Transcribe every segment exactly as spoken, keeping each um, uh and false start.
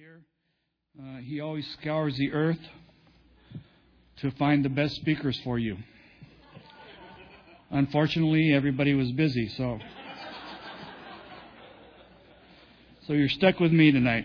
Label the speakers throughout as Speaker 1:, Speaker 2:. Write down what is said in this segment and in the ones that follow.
Speaker 1: here. Uh, he always scours the earth to find the best speakers for you. Unfortunately, everybody was busy, so so you're stuck with me tonight.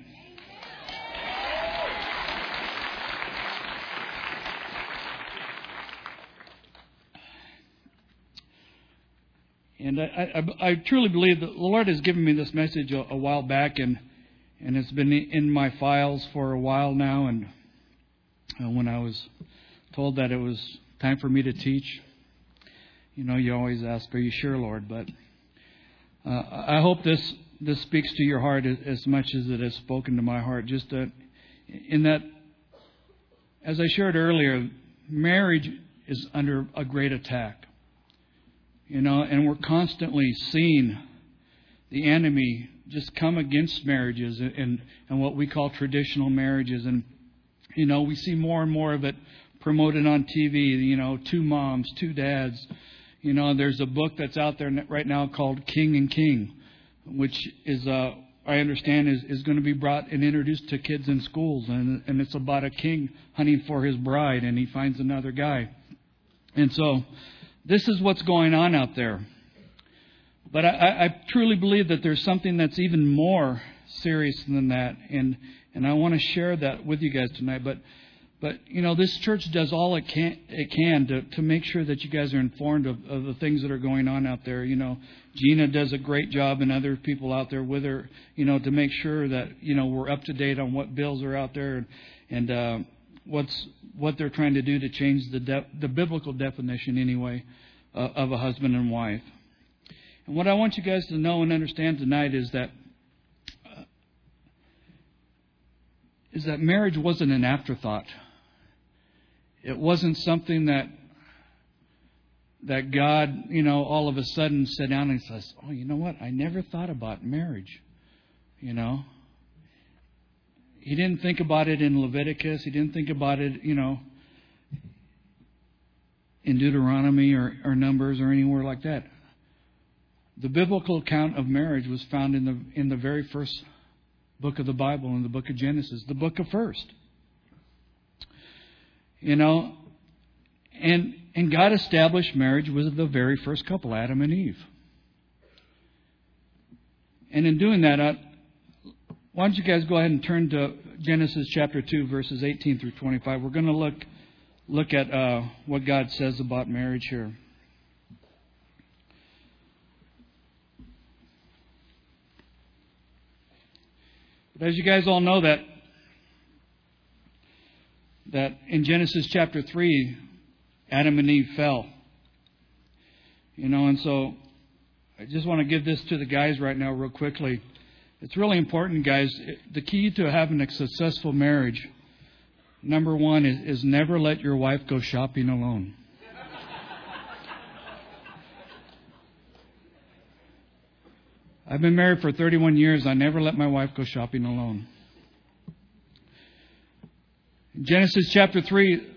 Speaker 1: And I, I, I truly believe that the Lord has given me this message a, a while back, and and it's been in my files for a while now. And uh, when I was told that it was time for me to teach, you know, you always ask, "Are you sure, Lord?" But uh, I hope this this speaks to your heart as much as it has spoken to my heart. Just uh, in that, as I shared earlier, marriage is under a great attack. You know, and we're constantly seeing the enemy just come against marriages and, and what we call traditional marriages. And, you know, we see more and more of it promoted on T V, you know, two moms, two dads. You know, there's a book that's out there right now called King and King, which is, uh, I understand, is, is going to be brought and introduced to kids in schools. And, and it's about a king hunting for his bride, and he finds another guy. And so this is what's going on out there. But I, I truly believe that there's something that's even more serious than that. And, and I want to share that with you guys tonight. But, but you know, this church does all it can, it can to, to make sure that you guys are informed of, of the things that are going on out there. You know, Gina does a great job, and other people out there with her, you know, to make sure that, you know, we're up to date on what bills are out there and, and uh, what's what they're trying to do to change the de- the biblical definition anyway uh, of a husband and wife. And what I want you guys to know and understand tonight is that uh, is that marriage wasn't an afterthought. It wasn't something that that God, you know, all of a sudden sat down and says, "Oh, you know what? I never thought about marriage." You know. He didn't think about it in Leviticus. He didn't think about it, you know, in Deuteronomy or, or Numbers or anywhere like that. The biblical account of marriage was found in the in the very first book of the Bible, in the book of Genesis, the book of first. You know, and and God established marriage with the very first couple, Adam and Eve. And in doing that, I, why don't you guys go ahead and turn to Genesis chapter two, verses eighteen through twenty-five. We're going to look look at uh, what God says about marriage here. But as you guys all know that that in Genesis chapter three, Adam and Eve fell. You know, and so I just want to give this to the guys right now real quickly. It's really important, guys. The key to having a successful marriage, number one, is, is never let your wife go shopping alone. I've been married for thirty-one years. I never let my wife go shopping alone. In Genesis chapter three,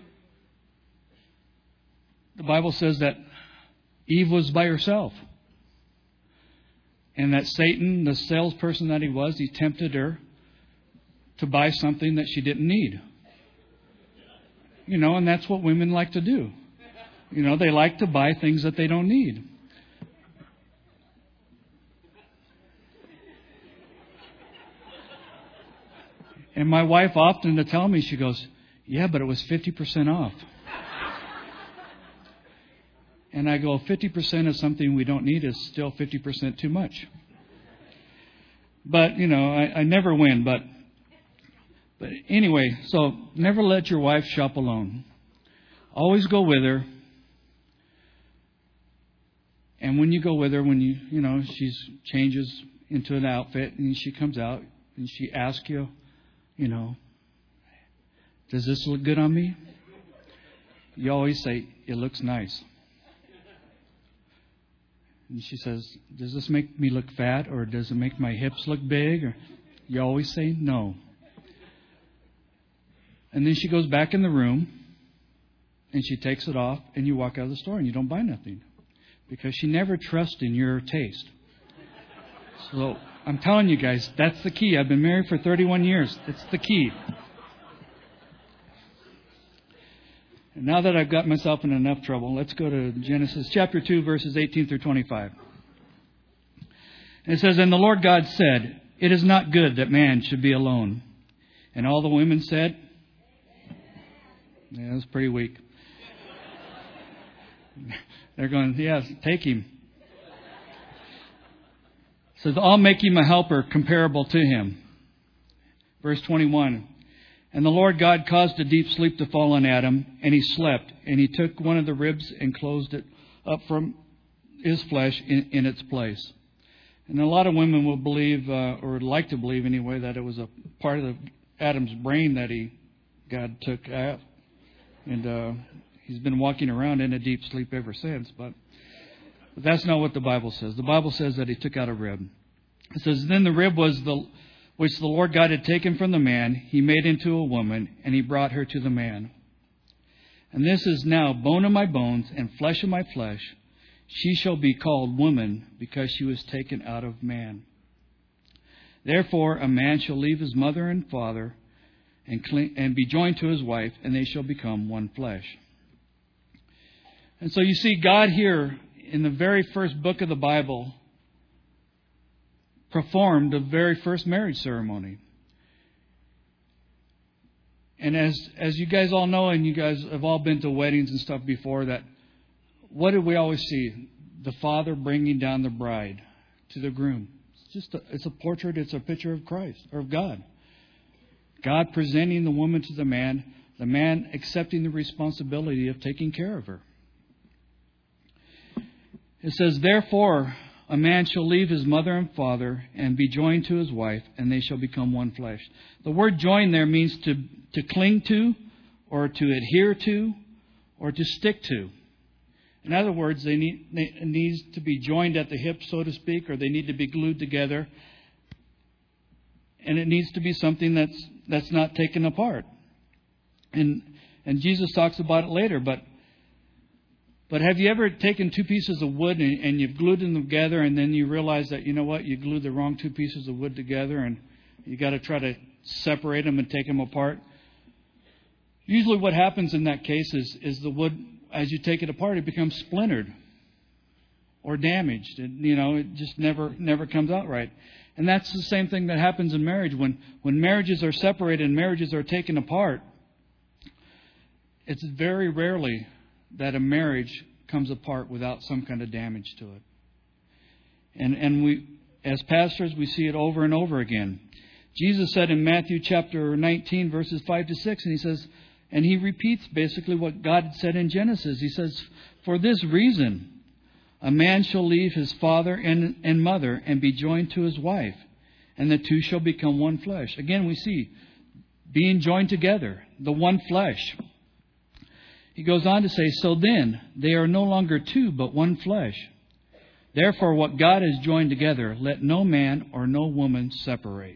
Speaker 1: the Bible says that Eve was by herself. And that Satan, the salesperson that he was, he tempted her to buy something that she didn't need. You know, and that's what women like to do. You know, they like to buy things that they don't need. And my wife often to tell me, she goes, "Yeah, but it was fifty percent off." And I go, fifty percent of something we don't need is still fifty percent too much. But, you know, I, I never win. But, but anyway, so never let your wife shop alone. Always go with her. And when you go with her, when you, you know, she changes into an outfit and she comes out and she asks you, you know, "Does this look good on me?" You always say, "It looks nice." And she says, "Does this make me look fat, or does it make my hips look big?" Or you always say no. And then she goes back in the room and she takes it off, and you walk out of the store and you don't buy nothing because she never trusts in your taste. So I'm telling you guys, that's the key. I've been married for thirty-one years. It's the key. And now that I've got myself in enough trouble, let's go to Genesis chapter two, verses eighteen through twenty-five. And it says, "And the Lord God said, it is not good that man should be alone. And all the women said," yeah, that's pretty weak. They're going, "Yes, take him." It says, "I'll make him a helper comparable to him." Verse twenty-one. "And the Lord God caused a deep sleep to fall on Adam, and he slept. And he took one of the ribs and closed it up from his flesh in, in its place." And a lot of women will believe, uh, or would like to believe anyway, that it was a part of the, Adam's brain that he God took out. And uh, he's been walking around in a deep sleep ever since. But, but that's not what the Bible says. The Bible says that he took out a rib. It says, "Then the rib was the which the Lord God had taken from the man, he made into a woman, and he brought her to the man. And this is now bone of my bones and flesh of my flesh. She shall be called woman, because she was taken out of man. Therefore a man shall leave his mother and father and, cling, and be joined to his wife, and they shall become one flesh." And so you see God here in the very first book of the Bible performed the very first marriage ceremony. And as as you guys all know, and you guys have all been to weddings and stuff before, that what did we always see? The father bringing down the bride to the groom. It's just a, it's a portrait, it's a picture of Christ, or of God. God presenting the woman to the man, the man accepting the responsibility of taking care of her. It says, "Therefore a man shall leave his mother and father and be joined to his wife, and they shall become one flesh." The word join there means to, to cling to, or to adhere to, or to stick to. In other words, they need they, it needs to be joined at the hip, so to speak, or they need to be glued together. And it needs to be something that's that's not taken apart. And and Jesus talks about it later, but But have you ever taken two pieces of wood and, and you've glued them together, and then you realize that, you know what, you glued the wrong two pieces of wood together, and you got to try to separate them and take them apart? Usually what happens in that case is, is the wood, as you take it apart, it becomes splintered or damaged. It, you know, it just never never comes out right. And that's the same thing that happens in marriage. When, when marriages are separated and marriages are taken apart, it's very rarely that a marriage comes apart without some kind of damage to it. And and we, as pastors, we see it over and over again. Jesus said in Matthew chapter nineteen, verses five to six, and he says, and he repeats basically what God had said in Genesis. He says, "For this reason, a man shall leave his father and, and mother and be joined to his wife, and the two shall become one flesh." Again, we see being joined together, the one flesh. He goes on to say, "So then, they are no longer two, but one flesh. Therefore, what God has joined together, let no man or no woman separate."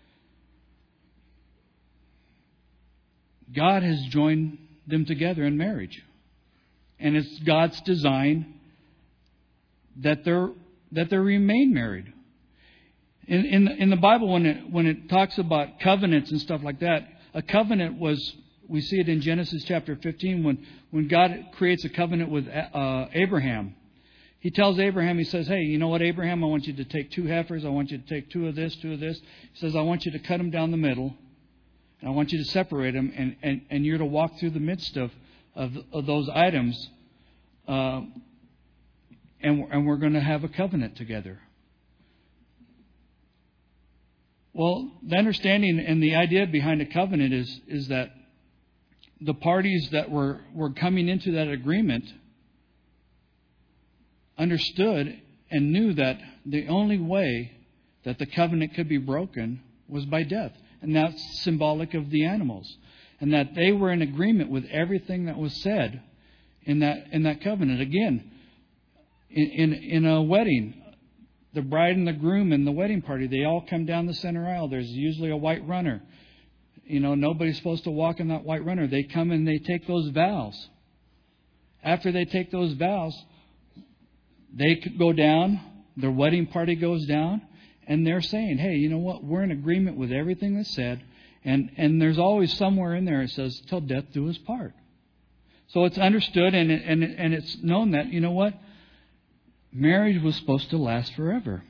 Speaker 1: God has joined them together in marriage. And it's God's design that they're, that they remain married. In, in, in the Bible, when it, when it talks about covenants and stuff like that, a covenant was... We see it in Genesis chapter fifteen when, when God creates a covenant with uh, Abraham. He tells Abraham, he says, "Hey, you know what, Abraham? I want you to take two heifers. I want you to take two of this, two of this." He says, "I want you to cut them down the middle. And I want you to separate them. And, and, and you're to walk through the midst of, of, of those items. Uh, and, and we're going to have a covenant together." Well, the understanding and the idea behind a covenant is, is that the parties that were, were coming into that agreement understood and knew that the only way that the covenant could be broken was by death. And that's symbolic of the animals. And that they were in agreement with everything that was said in that in that covenant. Again, in, in, in a wedding, the bride and the groom in the wedding party, they all come down the center aisle. There's usually a white runner. You know, nobody's supposed to walk in that white runner. They come and they take those vows. After they take those vows, they go down, their wedding party goes down, and they're saying, hey, you know what? We're in agreement with everything that's said. And, and there's always somewhere in there it says, till death do us part. So it's understood and, it, and, it, and it's known that, you know what? Marriage was supposed to last forever.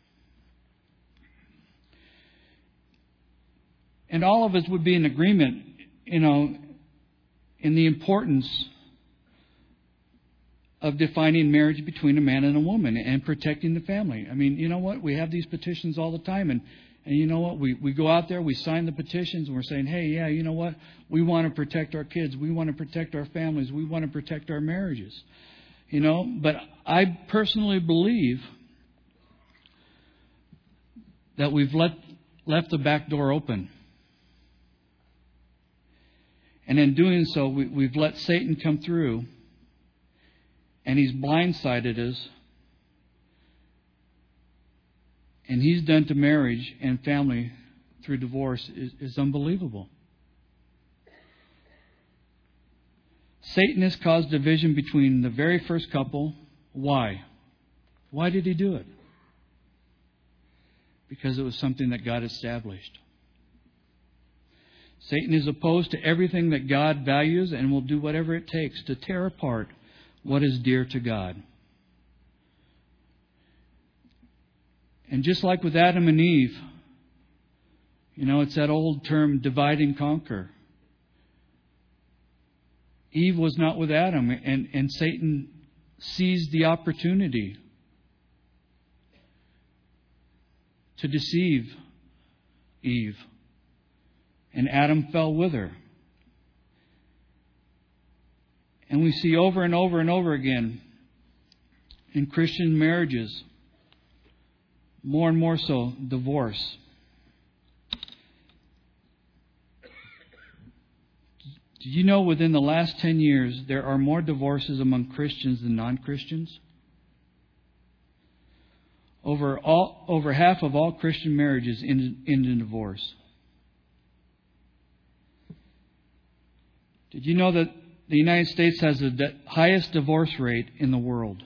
Speaker 1: And all of us would be in agreement, you know, in the importance of defining marriage between a man and a woman and protecting the family. I mean, you know what? We have these petitions all the time. And, and you know what? We, we go out there, we sign the petitions, and we're saying, hey, yeah, you know what? We want to protect our kids. We want to protect our families. We want to protect our marriages. You know, but I personally believe that we've let, left the back door open. And in doing so, we, we've let Satan come through, and he's blindsided us. And he's done to marriage and family through divorce is, is unbelievable. Satan has caused division between the very first couple. Why? Why did he do it? Because it was something that God established. Satan is opposed to everything that God values and will do whatever it takes to tear apart what is dear to God. And just like with Adam and Eve, you know, it's that old term, divide and conquer. Eve was not with Adam, and, and Satan seized the opportunity to deceive Eve. And Adam fell with her. And we see over and over and over again in Christian marriages, more and more so, divorce. Did you know within the last ten years there are more divorces among Christians than non-Christians? Over all, over half of all Christian marriages end, end in divorce. Did you know that the United States has the de- highest divorce rate in the world?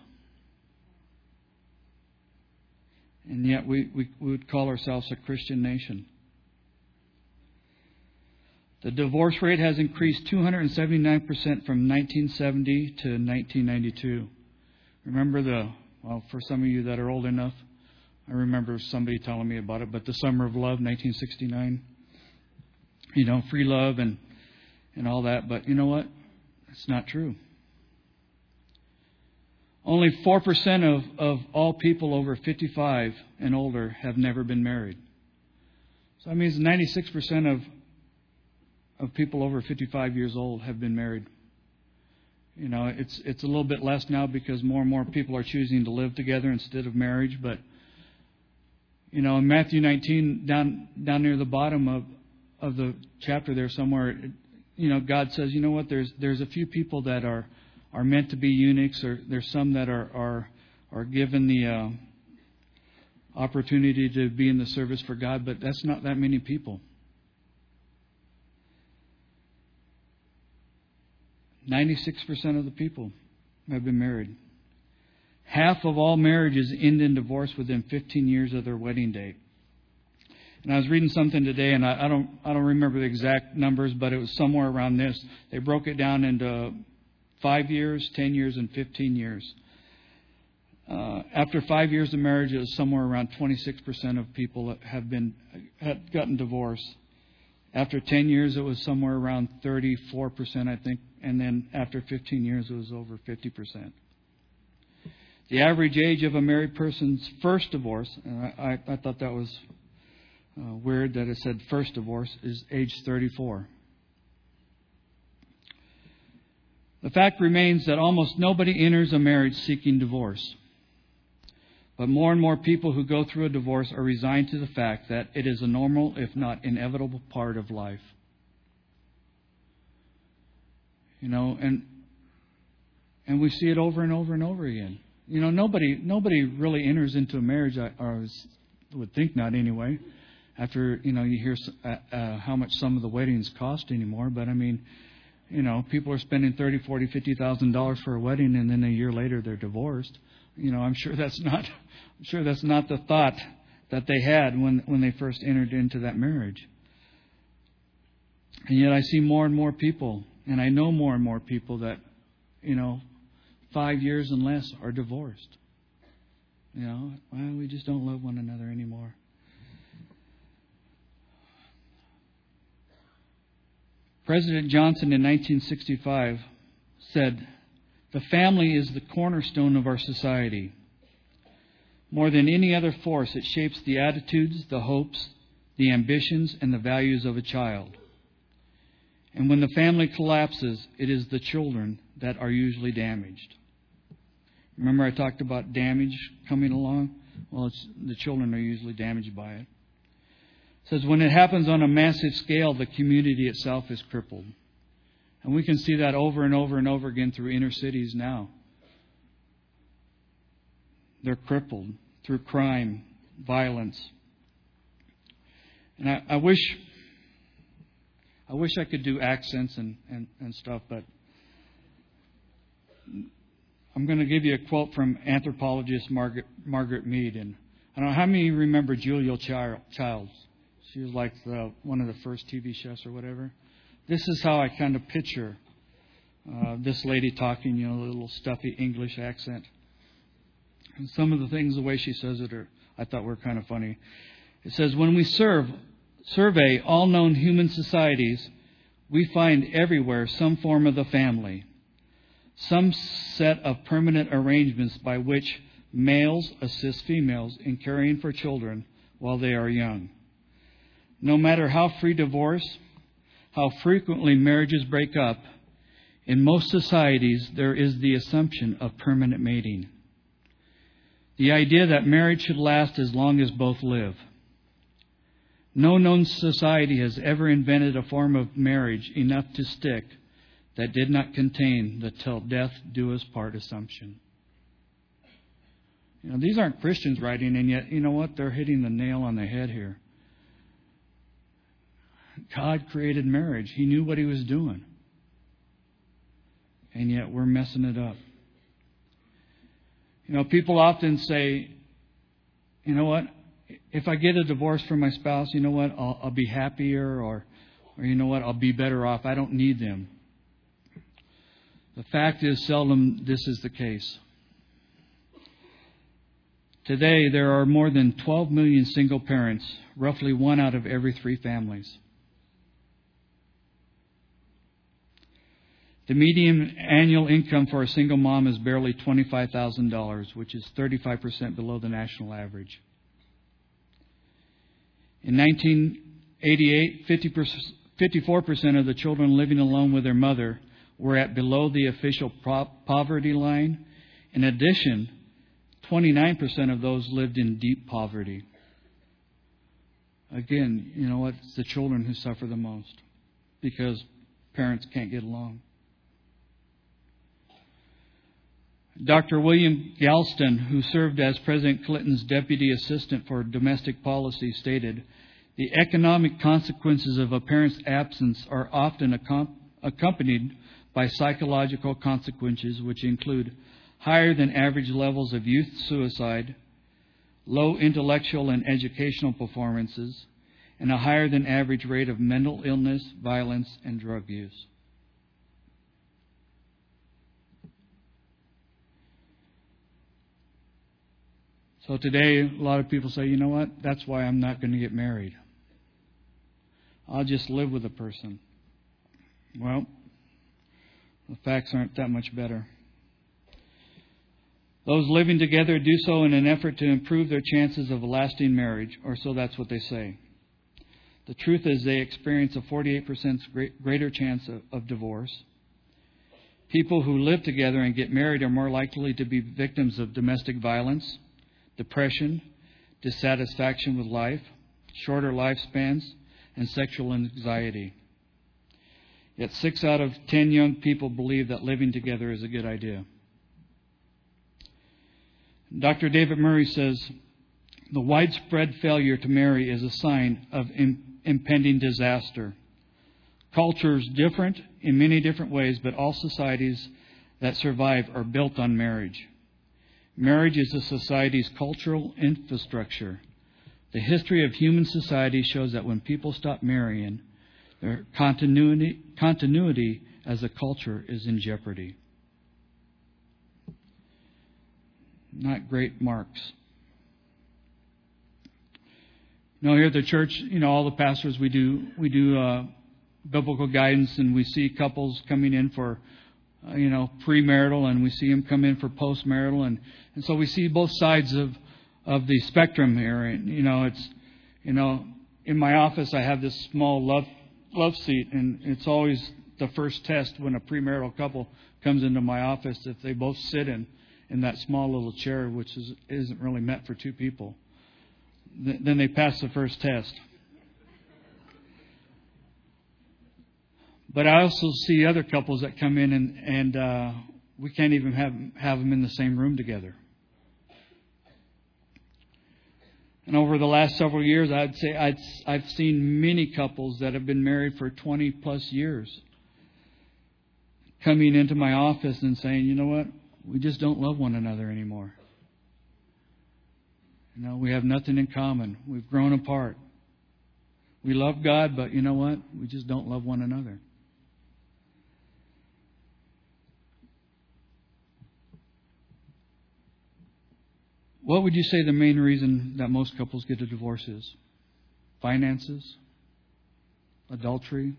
Speaker 1: And yet we, we, we would call ourselves a Christian nation. The divorce rate has increased two hundred seventy-nine percent from nineteen seventy to nineteen ninety-two. Remember the, well, for some of you that are old enough, I remember somebody telling me about it, but the Summer of Love, nineteen sixty-nine. You know, free love and, and all that. But you know what? It's not true. Only four percent of, of all people over fifty-five and older have never been married. So that means ninety-six percent of, of people over fifty-five years old have been married. You know, it's it's a little bit less now because more and more people are choosing to live together instead of marriage. But, you know, in Matthew nineteen, down down near the bottom of, of the chapter there somewhere, you know, God says, you know what, there's there's a few people that are, are meant to be eunuchs, or there's some that are are, are given the uh, opportunity to be in the service for God, but that's not that many people. ninety-six percent of the people have been married. Half of all marriages end in divorce within fifteen years of their wedding date. And I was reading something today, and I, I don't I don't remember the exact numbers, but it was somewhere around this. They broke it down into five years, ten years, and fifteen years. Uh, after five years of marriage, it was somewhere around twenty-six percent of people that have been had gotten divorced. After ten years, it was somewhere around thirty-four percent, I think. And then after fifteen years, it was over fifty percent. The average age of a married person's first divorce, and I, I, I thought that was uh, weird that it said first divorce, is age thirty-four. The fact remains that almost nobody enters a marriage seeking divorce. But more and more people who go through a divorce are resigned to the fact that it is a normal, if not inevitable, part of life. You know, and and we see it over and over and over again. You know, nobody nobody really enters into a marriage, or I would think not anyway, after, you know, you hear uh, uh, how much some of the weddings cost anymore. But I mean, you know, people are spending thirty, forty, fifty thousand dollars for a wedding, and then a year later they're divorced. You know, I'm sure that's not I'm sure that's not the thought that they had when, when they first entered into that marriage. And yet I see more and more people, and I know more and more people that, you know, five years and less are divorced. You know, well, we just don't love one another anymore. President Johnson in nineteen sixty-five said, "The family is the cornerstone of our society. More than any other force, it shapes the attitudes, the hopes, the ambitions, and the values of a child. And when the family collapses, it is the children that are usually damaged." Remember I talked about damage coming along? Well, it's, the children are usually damaged by it. It says, when it happens on a massive scale, the community itself is crippled. And we can see that over and over and over again through inner cities now. They're crippled through crime, violence. And I, I wish I wish I could do accents and, and, and stuff, but I'm going to give you a quote from anthropologist Margaret, Margaret Mead. And I don't know how many remember Julia Childs. She was like the, one of the first T V chefs or whatever. This is how I kind of picture uh, this lady talking, you know, a little stuffy English accent. And some of the things, the way she says it, are, I thought were kind of funny. It says, when we serve, survey all known human societies, we find everywhere some form of the family, some set of permanent arrangements by which males assist females in caring for children while they are young. No matter how free divorce, how frequently marriages break up, in most societies there is the assumption of permanent mating. The idea that marriage should last as long as both live. No known society has ever invented a form of marriage enough to stick that did not contain the till death do us part assumption. You know, these aren't Christians writing, and yet, you know what? They're hitting the nail on the head here. God created marriage. He knew what He was doing. And yet we're messing it up. You know, people often say, you know what? If I get a divorce from my spouse, you know what? I'll, I'll be happier, or, or you know what? I'll be better off. I don't need them. The fact is, seldom this is the case. Today, there are more than twelve million single parents, roughly one out of every three families. The median annual income for a single mom is barely twenty-five thousand dollars, which is thirty-five percent below the national average. In nineteen eighty-eight, fifty-four percent of the children living alone with their mother were at below the official poverty line. In addition, twenty-nine percent of those lived in deep poverty. Again, you know what? It's the children who suffer the most because parents can't get along. Doctor William Galston, who served as President Clinton's deputy assistant for domestic policy, stated, "The economic consequences of a parent's absence are often accom- accompanied by psychological consequences, which include higher than average levels of youth suicide, low intellectual and educational performances, and a higher than average rate of mental illness, violence, and drug use." So today, a lot of people say, you know what? That's why I'm not going to get married. I'll just live with a person. Well, the facts aren't that much better. Those living together do so in an effort to improve their chances of a lasting marriage, or so that's what they say. The truth is they experience a forty-eight percent greater chance of, of divorce. People who live together and get married are more likely to be victims of domestic violence, depression, dissatisfaction with life, shorter lifespans, and sexual anxiety. Yet six out of ten young people believe that living together is a good idea. Doctor David Murray says, the widespread failure to marry is a sign of im- impending disaster. Cultures different in many different ways, but all societies that survive are built on marriage. Marriage is a society's cultural infrastructure. The history of human society shows that when people stop marrying, their continuity, continuity as a culture is in jeopardy. Not great marks. You know, here at the church, you know, all the pastors, we do we do uh, biblical guidance, and we see couples coming in for, uh, you know, premarital, and we see them come in for postmarital, and, and so we see both sides of of the spectrum here. And, you know, it's, you know, in my office I have this small love love seat, and it's always the first test when a premarital couple comes into my office, if they both sit in, in that small little chair, which is, isn't really meant for two people. Th- then they pass the first test. But I also see other couples that come in and, and uh, we can't even have, have them in the same room together. And over the last several years, I'd say I'd, I've seen many couples that have been married for twenty plus years coming into my office and saying, you know what, we just don't love one another anymore. You know, we have nothing in common. We've grown apart. We love God, but you know what? We just don't love one another. What would you say the main reason that most couples get a divorce is? Finances? Adultery?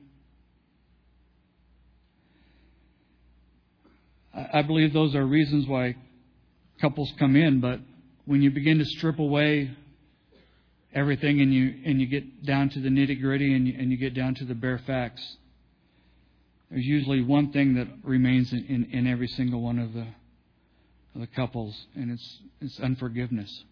Speaker 1: I believe those are reasons why couples come in, but when you begin to strip away everything and you and you get down to the nitty-gritty and you, and you get down to the bare facts, there's usually one thing that remains in, in, in every single one of the of the couples, and it's it's unforgiveness.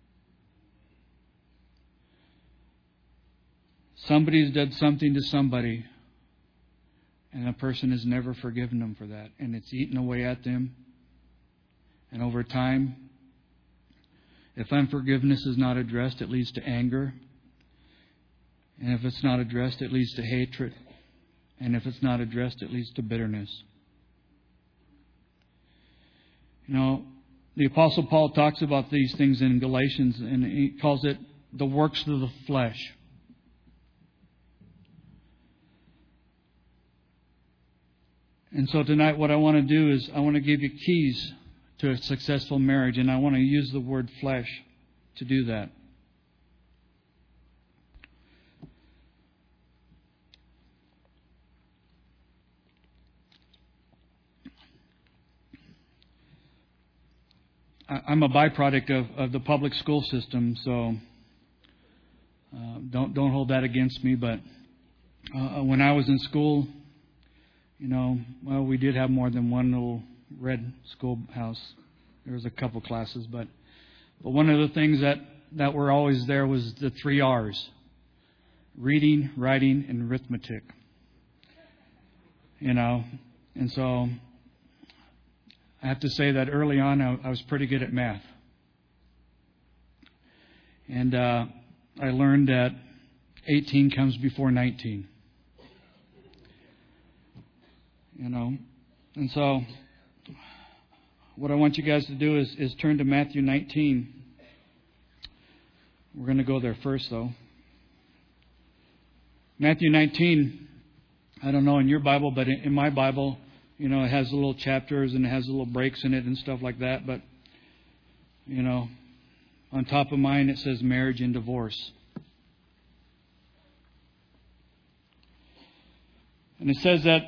Speaker 1: Somebody's done something to somebody, and a person has never forgiven them for that, and it's eaten away at them. And over time, if unforgiveness is not addressed, it leads to anger. And if it's not addressed, it leads to hatred. And if it's not addressed, it leads to bitterness. You know, the Apostle Paul talks about these things in Galatians, and he calls it the works of the flesh. And so tonight what I want to do is I want to give you keys to a successful marriage, and I want to use the word flesh to do that. I'm a byproduct of, of the public school system, so uh, don't don't hold that against me. But uh, when I was in school, you know, well, we did have more than one little red schoolhouse. There was a couple classes, but but one of the things that, that were always there was the three R's: reading, writing, and arithmetic. You know, and so I have to say that early on I, I was pretty good at math. And uh, I learned that eighteen comes before nineteen. You know, and so what I want you guys to do is, is turn to Matthew nineteen. We're going to go there first, though. Matthew nineteen, I don't know in your Bible, but in, in my Bible, you know, it has little chapters and it has little breaks in it and stuff like that. But, you know, on top of mine it says marriage and divorce. And it says that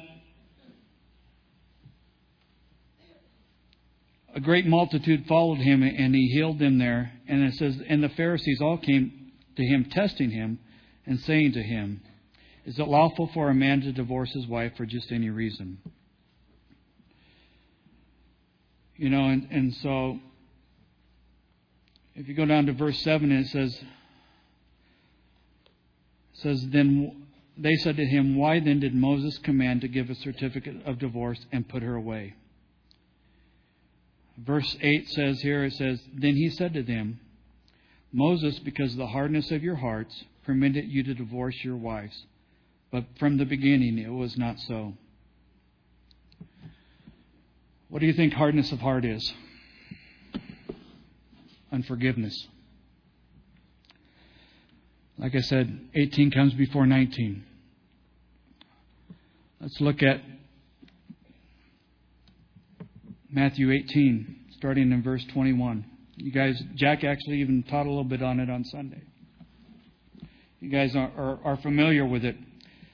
Speaker 1: a great multitude followed him, and he healed them there. And it says, and the Pharisees all came to him, testing him and saying to him, is it lawful for a man to divorce his wife for just any reason? You know, and, and so if you go down to verse seven, it says, it says, then they said to him, why then did Moses command to give a certificate of divorce and put her away? Verse eight says here, it says, then he said to them, Moses, because of the hardness of your hearts, permitted you to divorce your wives. But from the beginning it was not so. What do you think hardness of heart is? Unforgiveness. Like I said, eighteen comes before nineteen. Let's look at Matthew eighteen, starting in verse twenty-one. You guys, Jack actually even taught a little bit on it on Sunday. You guys are, are, are familiar with it.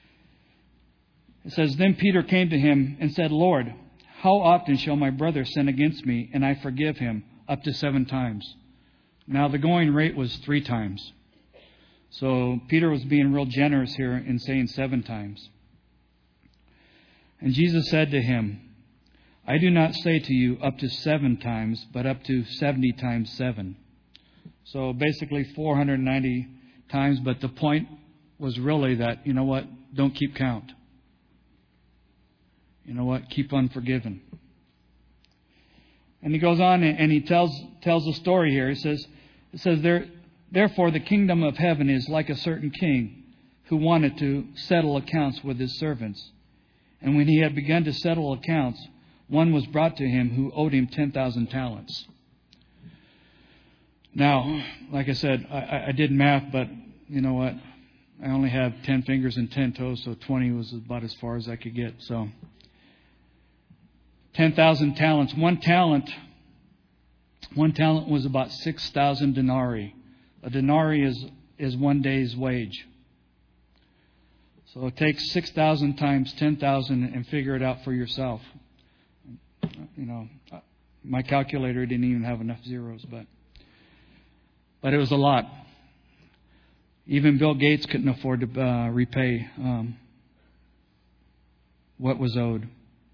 Speaker 1: It says, Then Peter came to him and said, Lord, how often shall my brother sin against me and I forgive him? Up to seven times. Now the going rate was three times. So Peter was being real generous here in saying seven times. And Jesus said to him, I do not say to you up to seven times, but up to seventy times seven. So basically four hundred ninety times. But the point was really that, you know what, don't keep count. You know what, keep unforgiven. And he goes on and he tells tells a story here. He says, it says there, therefore the kingdom of heaven is like a certain king who wanted to settle accounts with his servants. And when he had begun to settle accounts, one was brought to him who owed him ten thousand talents. Now, like I said, I, I did math, but you know what? I only have ten fingers and ten toes, so twenty was about as far as I could get. So, ten thousand talents. One talent, one talent was about six thousand denarii. A denarii is, is one day's wage. So take six thousand times ten thousand and figure it out for yourself. You know, my calculator didn't even have enough zeros, but but it was a lot. Even Bill Gates couldn't afford to uh, repay um, what was owed.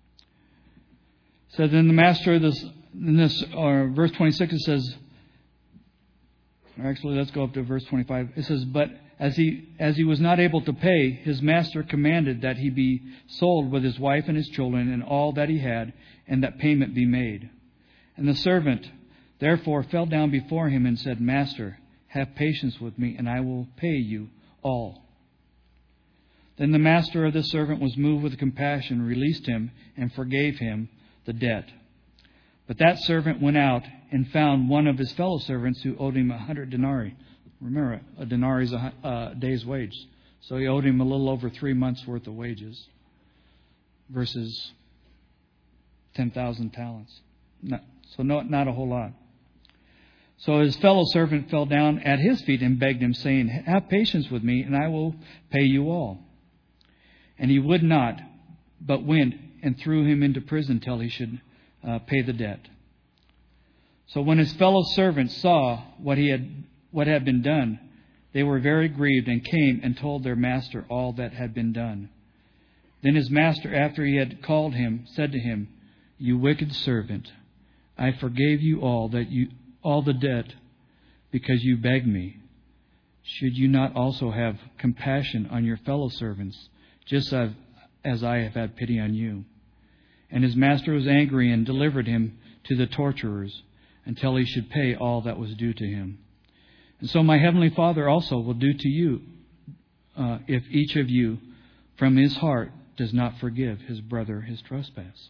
Speaker 1: So then the master of this, in this or verse twenty-six, it says, or actually, let's go up to verse twenty-five. It says, but as he as he was not able to pay, his master commanded that he be sold with his wife and his children and all that he had, and that payment be made. And the servant therefore fell down before him and said, Master, have patience with me, and I will pay you all. Then the master of the servant was moved with compassion, released him, and forgave him the debt. But that servant went out and found one of his fellow servants who owed him a hundred denarii. Remember, a denarii is a uh, day's wage. So he owed him a little over three months' worth of wages versus ten thousand talents. Not, so no, not a whole lot. So his fellow servant fell down at his feet and begged him, saying, Have patience with me, and I will pay you all. And he would not, but went and threw him into prison till he should uh, pay the debt. So when his fellow servants saw what he had what had been done, they were very grieved and came and told their master all that had been done. Then his master, after he had called him, said to him, You wicked servant, I forgave you all that you all the debt because you begged me. Should you not also have compassion on your fellow servants, just as, as I have had pity on you? And his master was angry and delivered him to the torturers until he should pay all that was due to him. And so my heavenly Father also will do to you uh, if each of you from his heart does not forgive his brother his trespass.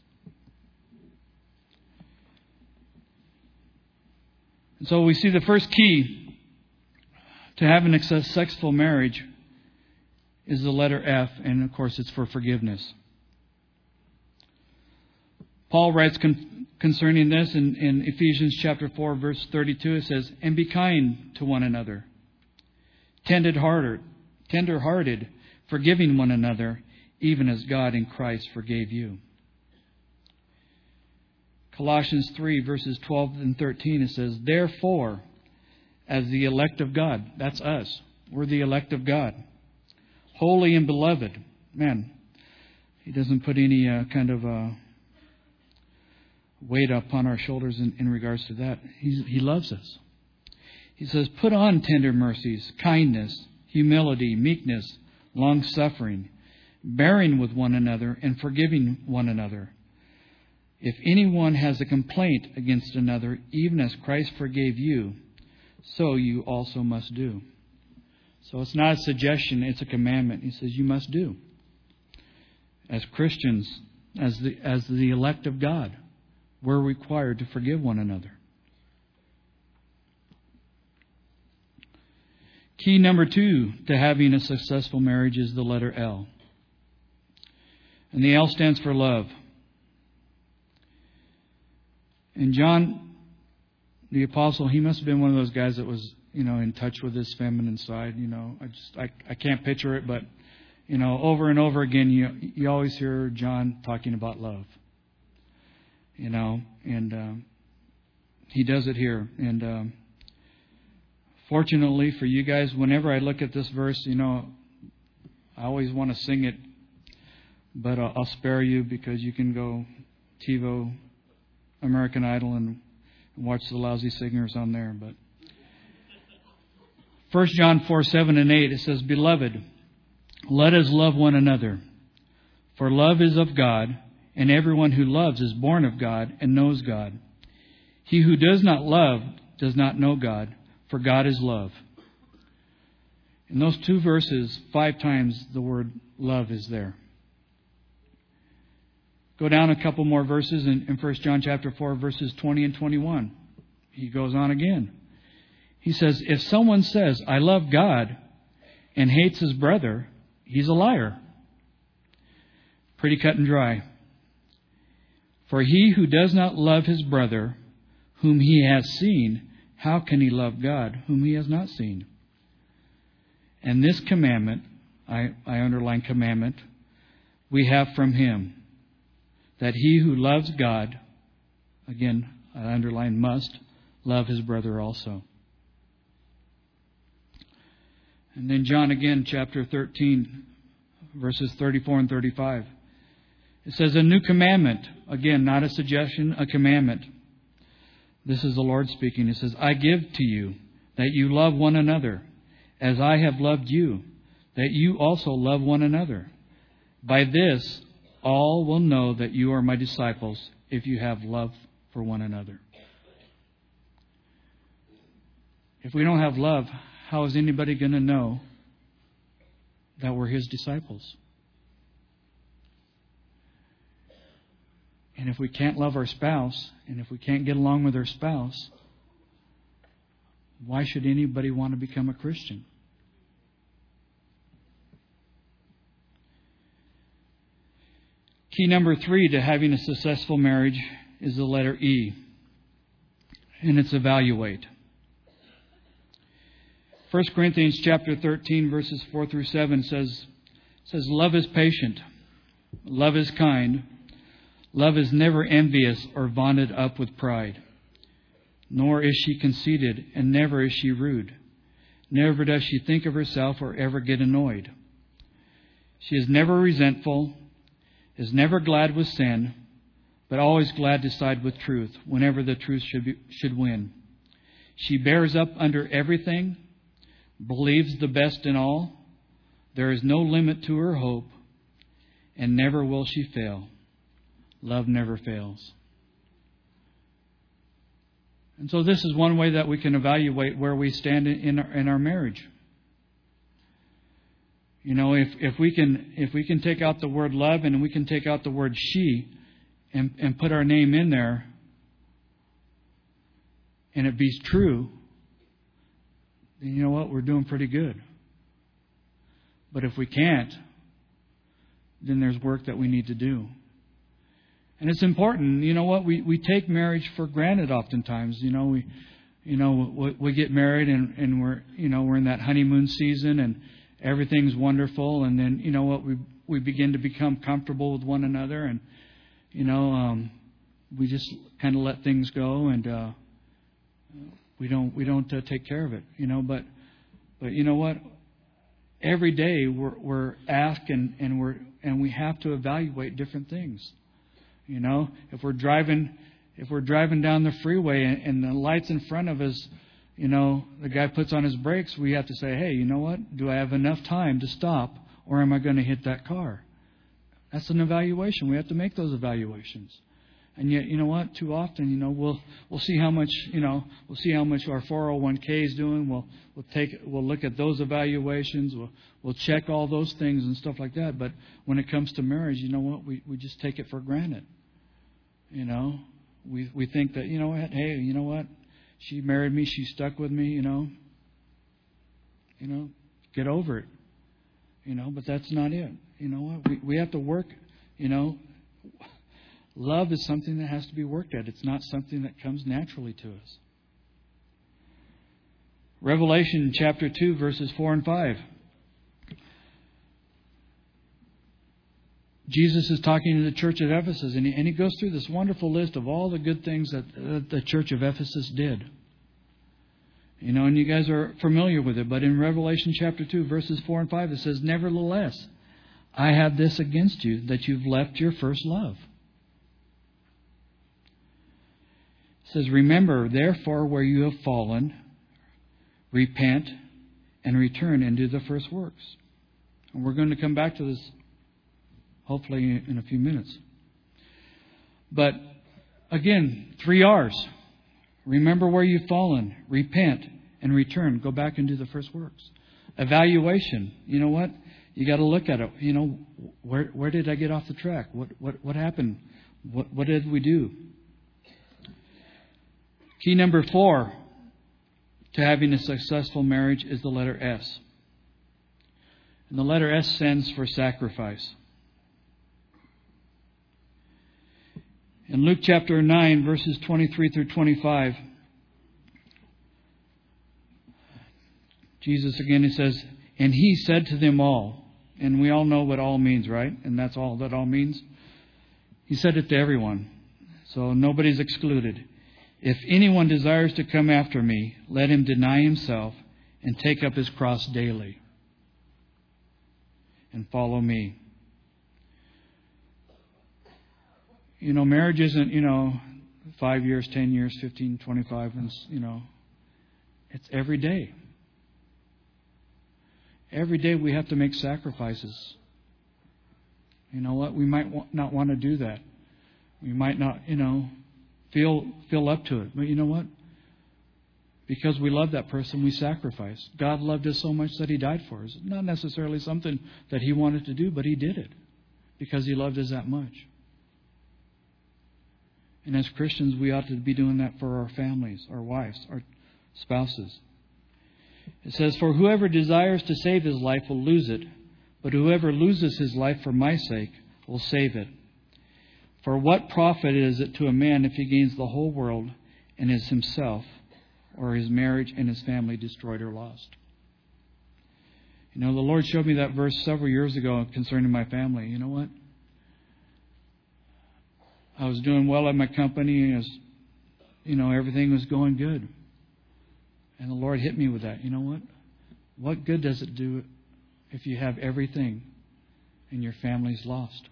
Speaker 1: And so we see the first key to having a successful marriage is the letter F, and of course it's for forgiveness. Paul writes con- concerning this in, in Ephesians chapter four, verse thirty-two. It says, And be kind to one another, tender-hearted, tender-hearted, forgiving one another, even as God in Christ forgave you. Colossians three, verses twelve and thirteen, it says, Therefore, as the elect of God, that's us, we're the elect of God, holy and beloved. Man, he doesn't put any uh, kind of uh, weight upon our shoulders in, in regards to that. He's, he loves us. He says, Put on tender mercies, kindness, humility, meekness, long-suffering, bearing with one another and forgiving one another. If anyone has a complaint against another, even as Christ forgave you, so you also must do. So it's not a suggestion, it's a commandment. He says you must do. As Christians, as the as the elect of God, we're required to forgive one another. Key number two to having a successful marriage is the letter L. And the L stands for love. And John, the apostle, he must have been one of those guys that was, you know, in touch with his feminine side. You know, I just, I, I can't picture it, but, you know, over and over again, you, you always hear John talking about love. You know, and um, he does it here. And um, fortunately for you guys, whenever I look at this verse, you know, I always want to sing it, but uh, I'll spare you because you can go TiVo, American Idol, and watch the lousy singers on there. But First John four, seven and eight, it says, Beloved, let us love one another, for love is of God, and everyone who loves is born of God and knows God. He who does not love does not know God, for God is love. In those two verses, five times the word love is there. Go down a couple more verses in, in First John chapter four, verses twenty and twenty-one. He goes on again. He says, if someone says, I love God, and hates his brother, he's a liar. Pretty cut and dry. For he who does not love his brother, whom he has seen, how can he love God, whom he has not seen? And this commandment, I, I underline commandment, we have from him, that he who loves God, again, I underline must, love his brother also. And then John again, chapter thirteen, verses thirty-four and thirty-five. It says, a new commandment. Again, not a suggestion, a commandment. This is the Lord speaking. It says, I give to you that you love one another, as I have loved you, that you also love one another. By this, all will know that you are my disciples, if you have love for one another. If we don't have love, how is anybody going to know that we're His disciples? And if we can't love our spouse, and if we can't get along with our spouse, why should anybody want to become a Christian? Key number three to having a successful marriage is the letter E. And it's evaluate. First Corinthians chapter thirteen, verses four through seven says, says, Love is patient. Love is kind. Love is never envious or vaunted up with pride. Nor is she conceited, and never is she rude. Never does she think of herself or ever get annoyed. She is never resentful, is never glad with sin, but always glad to side with truth whenever the truth should be, should win. She bears up under everything, believes the best in all. There is no limit to her hope, and never will she fail. Love never fails. And so this is one way that we can evaluate where we stand in, in, our, in our marriage. You know, if, if we can if we can take out the word love and we can take out the word she and, and put our name in there, and it be true, then you know what? We're doing pretty good. But if we can't, then there's work that we need to do. And it's important, you know what, we, we take marriage for granted oftentimes. You know, we you know, we, we get married and, and we're you know, we're in that honeymoon season and everything's wonderful, and then you know what, we we begin to become comfortable with one another, and you know, um, we just kind of let things go, and uh, we don't we don't uh, take care of it, you know. But but you know what, every day we're we're asked and, and we're and we have to evaluate different things. You know, if we're driving, if we're driving down the freeway and, and the lights in front of us, you know, the guy puts on his brakes, we have to say, hey, you know what? Do I have enough time to stop, or am I going to hit that car? That's an evaluation. We have to make those evaluations. And yet, you know what? Too often, you know, we'll we'll see how much, you know, we'll see how much our four oh one k is doing. We'll we'll take we'll look at those evaluations. We'll we'll check all those things and stuff like that. But when it comes to marriage, you know what? We we just take it for granted. You know, we we think that, you know what? Hey, you know what? She married me. She stuck with me. You know. You know, get over it. You know, but that's not it. You know what? We, we have to work, you know. Love is something that has to be worked at. It's not something that comes naturally to us. Revelation chapter two, verses four and five. Jesus is talking to the church of Ephesus, and he, and he goes through this wonderful list of all the good things that, that the church of Ephesus did. You know, and you guys are familiar with it, but in Revelation chapter two, verses four and five, it says, "Nevertheless, I have this against you, that you've left your first love." It says, "Remember, therefore, where you have fallen, repent and return and do the first works." And we're going to come back to this hopefully in a few minutes. But again, three R's. Remember where you've fallen, repent, and return. Go back and do the first works. Evaluation. You know what? You got to look at it. You know, where where did I get off the track? What what what happened? What what did we do? Key number four to having a successful marriage is the letter S. And the letter S stands for sacrifice. In Luke chapter nine, verses twenty-three through twenty-five, Jesus again, he says, "And he said to them all," and we all know what all means, right? And that's all that all means. He said it to everyone, so nobody's excluded. "If anyone desires to come after me, let him deny himself and take up his cross daily and follow me." You know, marriage isn't, you know, five years, ten years, fifteen, twenty-five, and, you know, it's every day. Every day we have to make sacrifices. You know what? We might not want to do that. We might not, you know, feel feel up to it. But you know what? Because we love that person, we sacrifice. God loved us so much that He died for us. Not necessarily something that He wanted to do, but He did it because He loved us that much. And as Christians, we ought to be doing that for our families, our wives, our spouses. It says, "For whoever desires to save his life will lose it, but whoever loses his life for my sake will save it. For what profit is it to a man if he gains the whole world and is himself or his marriage and his family destroyed or lost?" You know, the Lord showed me that verse several years ago concerning my family. You know what? I was doing well at my company, and was, you know, everything was going good. And the Lord hit me with that. You know what? What good does it do if you have everything and your family's lost?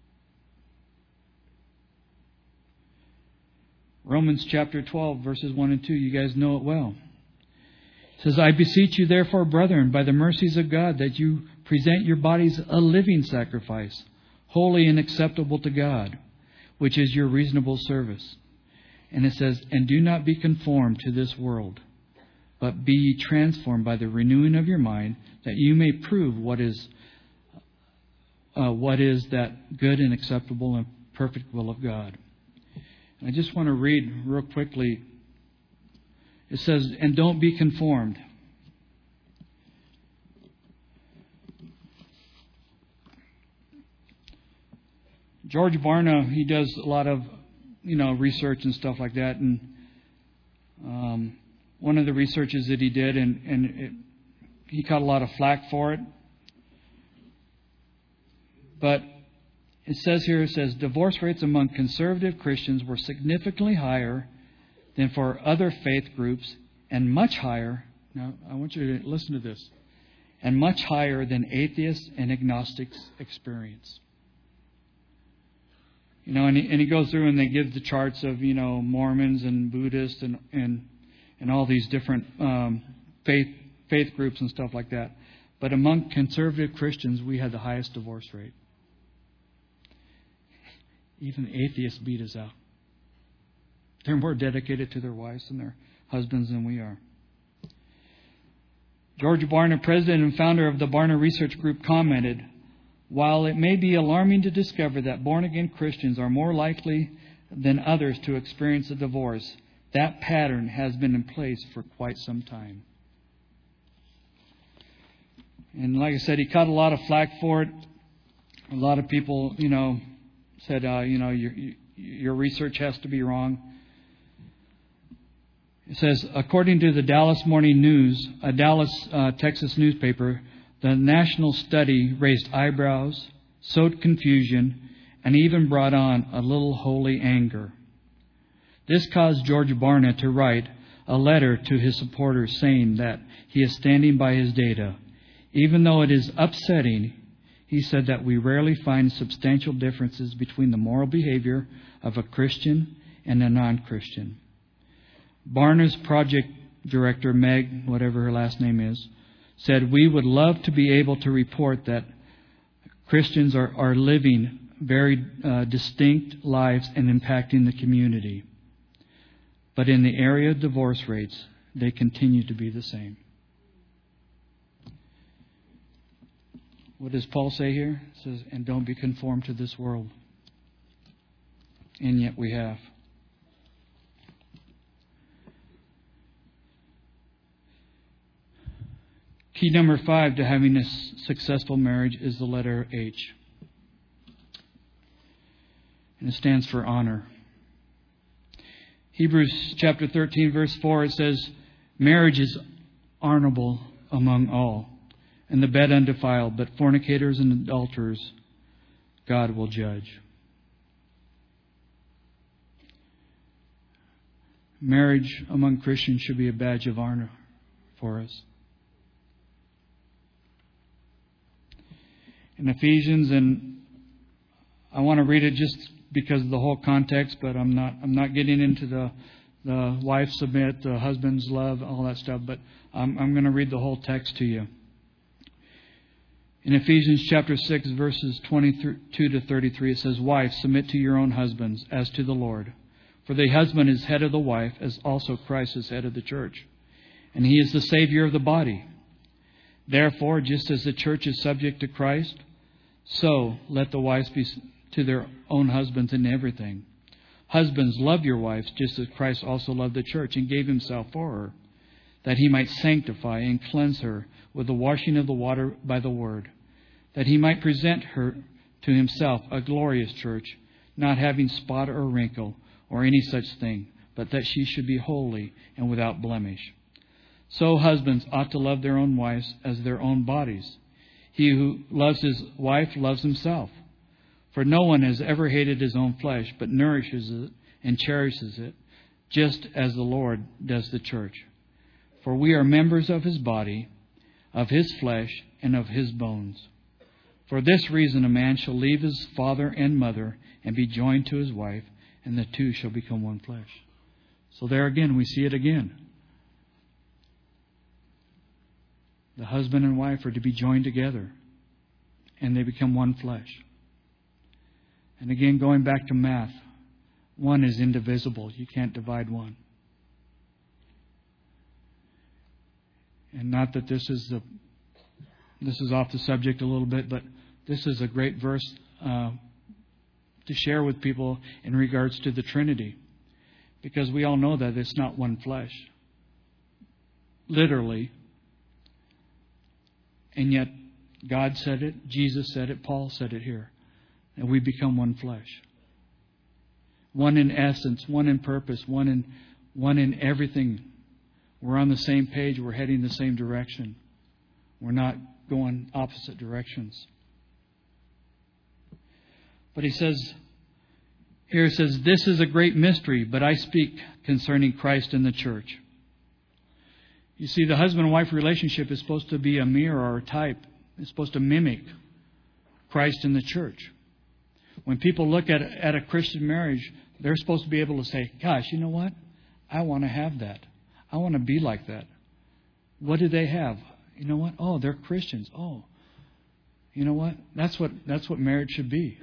Speaker 1: Romans chapter twelve, verses one and two. You guys know it well. It says, "I beseech you therefore, brethren, by the mercies of God, that you present your bodies a living sacrifice, holy and acceptable to God, which is your reasonable service." And it says, "And do not be conformed to this world, but be ye transformed by the renewing of your mind, that you may prove what is uh, what is that good and acceptable and perfect will of God." And I just want to read real quickly. It says, "And don't be conformed." George Barna, he does a lot of, you know, research and stuff like that. And um, one of the researches that he did, and, and it, he caught a lot of flack for it. But it says here, it says, "Divorce rates among conservative Christians were significantly higher than for other faith groups, and much higher," now I want you to listen to this, "and much higher than atheists and agnostics experience." You know, and he, and he goes through and they give the charts of, you know, Mormons and Buddhists and and, and all these different um, faith faith groups and stuff like that. But among conservative Christians, we had the highest divorce rate. Even atheists beat us out. They're more dedicated to their wives and their husbands than we are. George Barna, president and founder of the Barna Research Group, commented, "While it may be alarming to discover that born-again Christians are more likely than others to experience a divorce, that pattern has been in place for quite some time." And like I said, he caught a lot of flack for it. A lot of people, you know, said, uh, you know, your, your research has to be wrong. It says, according to the Dallas Morning News, a Dallas, uh, Texas newspaper, the national study raised eyebrows, sowed confusion, and even brought on a little holy anger. This caused George Barna to write a letter to his supporters saying that he is standing by his data. Even though it is upsetting, he said that we rarely find substantial differences between the moral behavior of a Christian and a non-Christian. Barna's project director, Meg, whatever her last name is, said, we would love to be able to report that Christians are, are living very uh, distinct lives and impacting the community. But in the area of divorce rates, they continue to be the same. What does Paul say here? It says, and don't be conformed to this world. And yet we have. Key number five to having a successful marriage is the letter H. And it stands for honor. Hebrews chapter thirteen, verse four, it says, marriage is honorable among all, and the bed undefiled, but fornicators and adulterers God will judge. Marriage among Christians should be a badge of honor for us. In Ephesians, and I want to read it just because of the whole context, but I'm not I'm not getting into the the wife submit, the husband's love, all that stuff, but I'm, I'm going to read the whole text to you. In Ephesians chapter six, verses twenty-two to thirty-three, it says, wives, submit to your own husbands as to the Lord. For the husband is head of the wife, as also Christ is head of the church. And he is the Savior of the body. Therefore, just as the church is subject to Christ, so let the wives be to their own husbands in everything. Husbands, love your wives, just as Christ also loved the church and gave himself for her, that he might sanctify and cleanse her with the washing of the water by the word, that he might present her to himself a glorious church, not having spot or wrinkle or any such thing, but that she should be holy and without blemish. So husbands ought to love their own wives as their own bodies. He who loves his wife loves himself. For no one has ever hated his own flesh, but nourishes it and cherishes it, just as the Lord does the church. For we are members of his body, of his flesh, and of his bones. For this reason a man shall leave his father and mother and be joined to his wife, and the two shall become one flesh. So there again, we see it again. The husband and wife are to be joined together, and they become one flesh. And again, going back to math, one is indivisible. You can't divide one. And not that this is the this is off the subject a little bit, but this is a great verse uh, to share with people in regards to the Trinity, because we all know that it's not one flesh, literally. And yet, God said it, Jesus said it, Paul said it here. And we become one flesh. One in essence, one in purpose, one in one in everything. We're on the same page. We're heading the same direction. We're not going opposite directions. But he says, here it says, this is a great mystery, but I speak concerning Christ and the church. You see, the husband and wife relationship is supposed to be a mirror or a type. It's supposed to mimic Christ and the church. When people look at, at a Christian marriage, they're supposed to be able to say, gosh, you know what? I want to have that. I want to be like that. What do they have? You know what? Oh, they're Christians. Oh, you know what? That's what that's what marriage should be.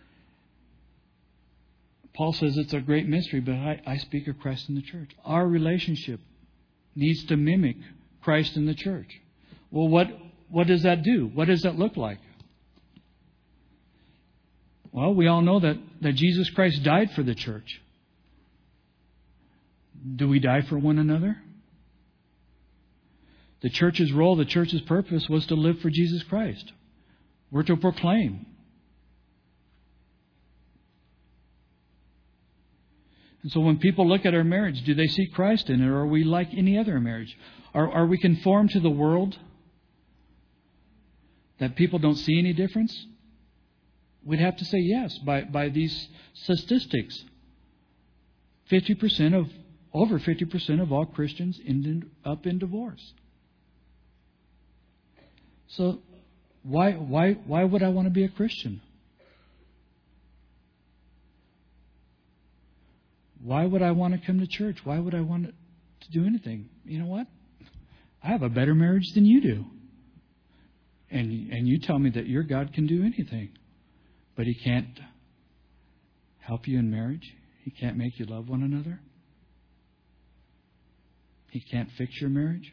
Speaker 1: Paul says it's a great mystery, but I, I speak of Christ and the church. Our relationship needs to mimic Christ and the church. Well, what what does that do? What does that look like? Well, we all know that, that Jesus Christ died for the church. Do we die for one another? The church's role, the church's purpose was to live for Jesus Christ. We're to proclaim. And so when people look at our marriage, do they see Christ in it, or are we like any other marriage? Are, are we conformed to the world that people don't see any difference? We'd have to say yes by, by these statistics. fifty percent of, over fifty percent of all Christians end up in divorce. So why, why, why would I want to be a Christian? Why would I want to come to church? Why would I want to do anything? You know what? I have a better marriage than you do. And, and you tell me that your God can do anything. But He can't help you in marriage. He can't make you love one another. He can't fix your marriage.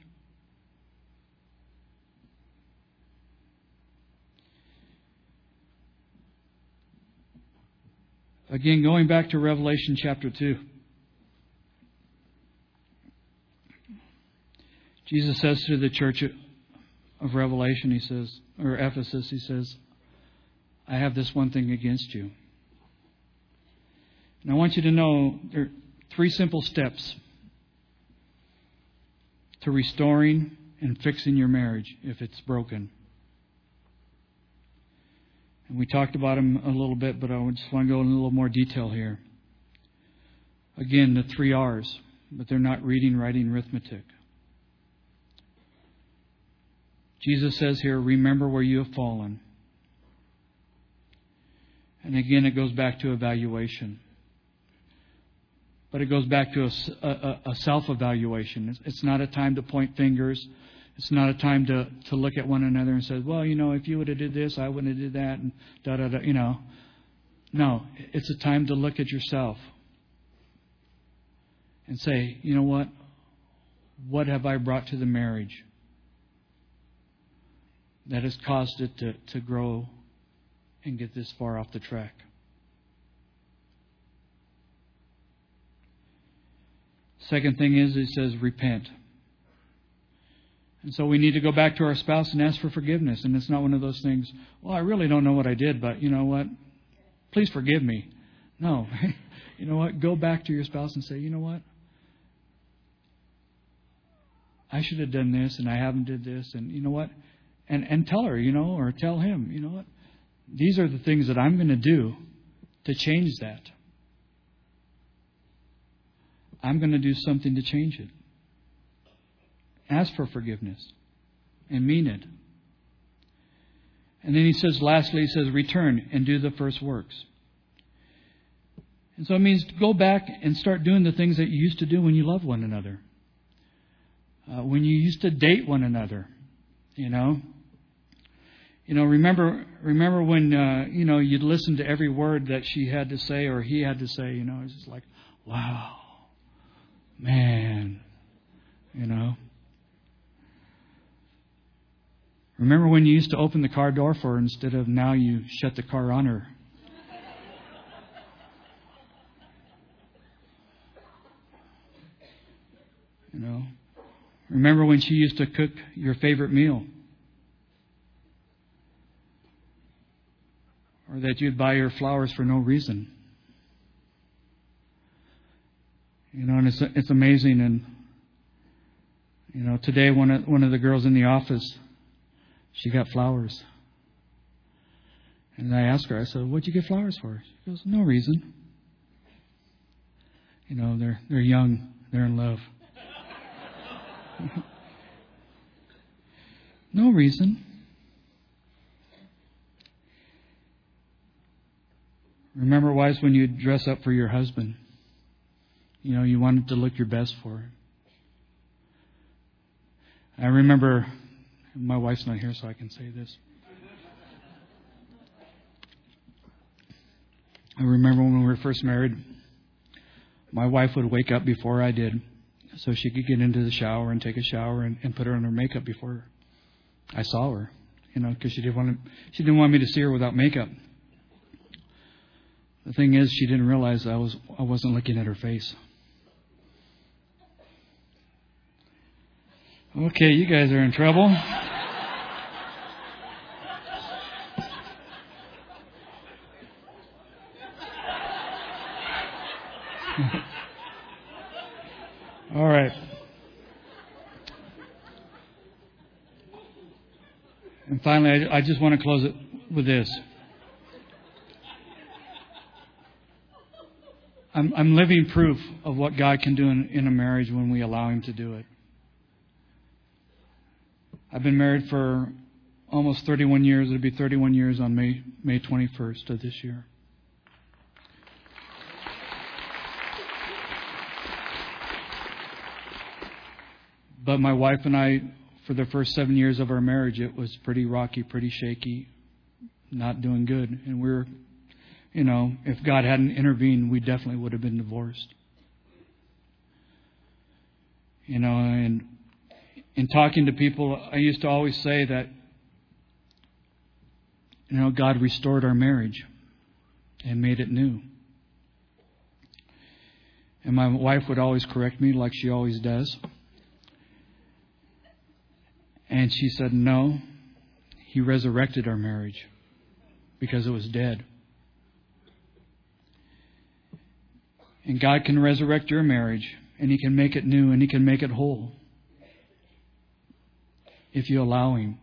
Speaker 1: Again, going back to Revelation chapter two. Jesus says to the church of Revelation, He says, or Ephesus, He says, I have this one thing against you. And I want you to know there are three simple steps to restoring and fixing your marriage if it's broken. And we talked about them a little bit, but I just want to go in a little more detail here. Again, the three R's, but they're not reading, writing, arithmetic. Jesus says here, remember where you have fallen. And again, it goes back to evaluation. But it goes back to a, a, a self-evaluation. It's, it's not a time to point fingers. It's not a time to, to look at one another and say, well, you know, if you would have did this, I wouldn't have did that, and da da da. You know, no, it's a time to look at yourself and say, you know what? What have I brought to the marriage that has caused it to, to grow and get this far off the track? Second thing is, it says repent. And so we need to go back to our spouse and ask for forgiveness. And it's not one of those things, well, I really don't know what I did, but you know what? Please forgive me. No. You know what? Go back to your spouse and say, you know what? I should have done this and I haven't did this. And you know what? And and tell her, you know, or tell him, you know what? These are the things that I'm going to do to change that. I'm going to do something to change it. Ask for forgiveness and mean it. And then he says, lastly, he says, return and do the first works. And so it means go back and start doing the things that you used to do when you loved one another. Uh, when you used to date one another, you know. You know, remember remember when, uh, you know, you'd listen to every word that she had to say or he had to say, you know. It's just like, wow, man, you know. Remember when you used to open the car door for her instead of now you shut the car on her? You know. Remember when she used to cook your favorite meal? Or that you'd buy her flowers for no reason. You know, and it's it's amazing. And you know, today one of one of the girls in the office, she got flowers. And I asked her, I said, what'd you get flowers for? She goes, no reason. You know, they're they're young, they're in love. No reason. Remember, wives, when you dress up for your husband, you know, you wanted to look your best for him. I remember, my wife's not here, so I can say this. I remember when we were first married, my wife would wake up before I did, so she could get into the shower and take a shower and, and put her on her makeup before I saw her, you know, because she didn't want to, she didn't want me to see her without makeup. The thing is, she didn't realize I was I wasn't looking at her face. Oh, Okay, you guys are in trouble. All right. And finally, I, I just want to close it with this. I'm, I'm living proof of what God can do in, in a marriage when we allow Him to do it. I've been married for almost thirty-one years. It'll be thirty-one years on May May twenty-first of this year. But my wife and I, for the first seven years of our marriage, it was pretty rocky, pretty shaky, not doing good. And we we're, you know, if God hadn't intervened, we definitely would have been divorced. You know, and in talking to people, I used to always say that, you know, God restored our marriage and made it new. And my wife would always correct me like she always does. And she said, no, He resurrected our marriage because it was dead. And God can resurrect your marriage, and He can make it new, and He can make it whole if you allow Him.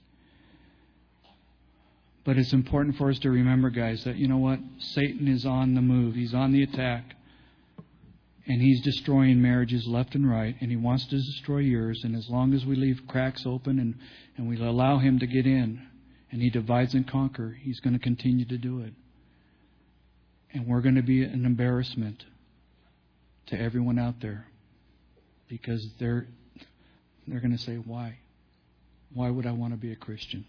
Speaker 1: But it's important for us to remember, guys, that, you know what? Satan is on the move. He's on the attack. And he's destroying marriages left and right. And he wants to destroy yours. And as long as we leave cracks open and, and we allow him to get in, and he divides and conquer, he's going to continue to do it. And we're going to be an embarrassment to everyone out there. Because they're, they're going to say, why? Why would I want to be a Christian?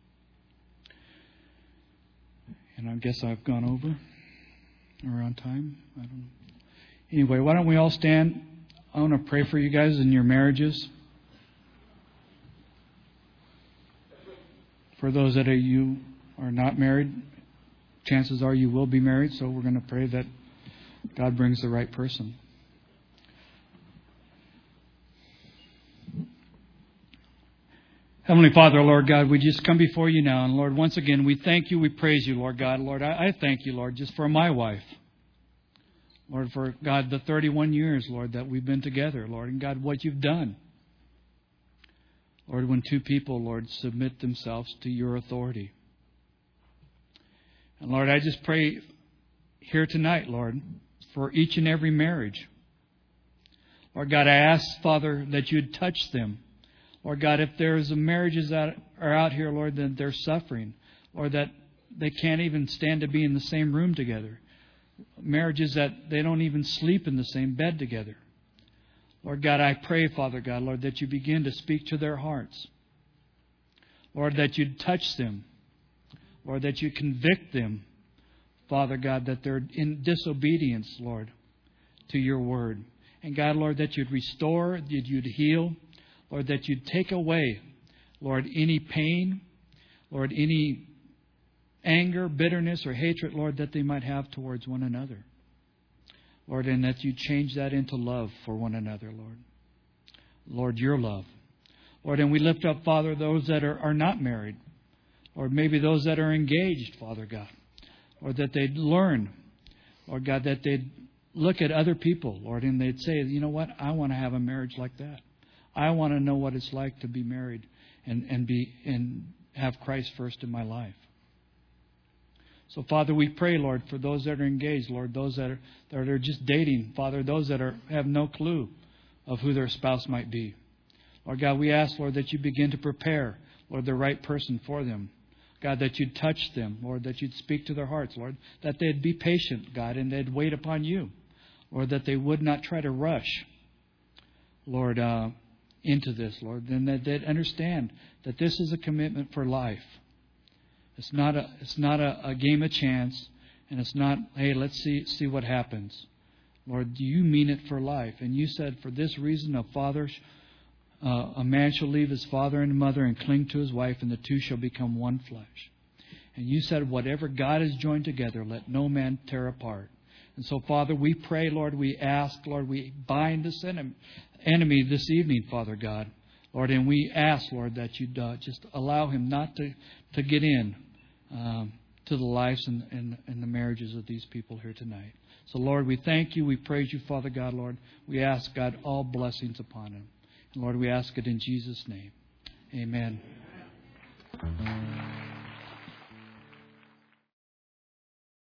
Speaker 1: And I guess I've gone over. Or on time. I don't know. Anyway, why don't we all stand? I want to pray for you guys in your marriages. For those that are, you are not married, chances are you will be married. So we're going to pray that God brings the right person. Heavenly Father, Lord God, we just come before you now. And Lord, once again, we thank you. We praise you, Lord God. Lord, I, I thank you, Lord, just for my wife. Lord, for God, the thirty-one years, Lord, that we've been together, Lord, and God, what you've done. Lord, when two people, Lord, submit themselves to your authority. And Lord, I just pray here tonight, Lord, for each and every marriage. Lord God, I ask, Father, that you'd touch them. Lord God, if there's marriages that are out here, Lord, that they're suffering, or that they can't even stand to be in the same room together. Marriages that they don't even sleep in the same bed together. Lord God, I pray, Father God, Lord, that you begin to speak to their hearts. Lord, that you'd touch them. Lord, that you convict them, Father God, that they're in disobedience, Lord, to your word. And God, Lord, that you'd restore, that you'd heal. Lord, that you'd take away, Lord, any pain, Lord, any anger, bitterness, or hatred, Lord, that they might have towards one another. Lord, and that you change that into love for one another, Lord. Lord, your love. Lord, and we lift up, Father, those that are, are not married. Or maybe those that are engaged, Father God. Or that they'd learn, Lord God, that they'd look at other people, Lord, and they'd say, you know what, I want to have a marriage like that. I want to know what it's like to be married and, and be and have Christ first in my life. So, Father, we pray, Lord, for those that are engaged, Lord, those that are, that are just dating, Father, those that are have no clue of who their spouse might be. Lord God, we ask, Lord, that you begin to prepare, Lord, the right person for them. God, that you'd touch them, Lord, that you'd speak to their hearts, Lord, that they'd be patient, God, and they'd wait upon you, Lord, that they would not try to rush, Lord, uh, into this, Lord, then that they'd understand that this is a commitment for life. It's not a it's not a, a game of chance, and it's not, hey, let's see see what happens. Lord, you mean it for life. And you said, for this reason, a father, uh, a man shall leave his father and mother and cling to his wife, and the two shall become one flesh. And you said, whatever God has joined together, let no man tear apart. And so, Father, we pray, Lord, we ask, Lord, we bind this enemy this evening, Father God. Lord, and we ask, Lord, that you'd uh, just allow him not to, to get in um, to the lives and, and, and the marriages of these people here tonight. So, Lord, we thank you. We praise you, Father God, Lord. We ask, God, all blessings upon him. And, Lord, we ask it in Jesus' name. Amen.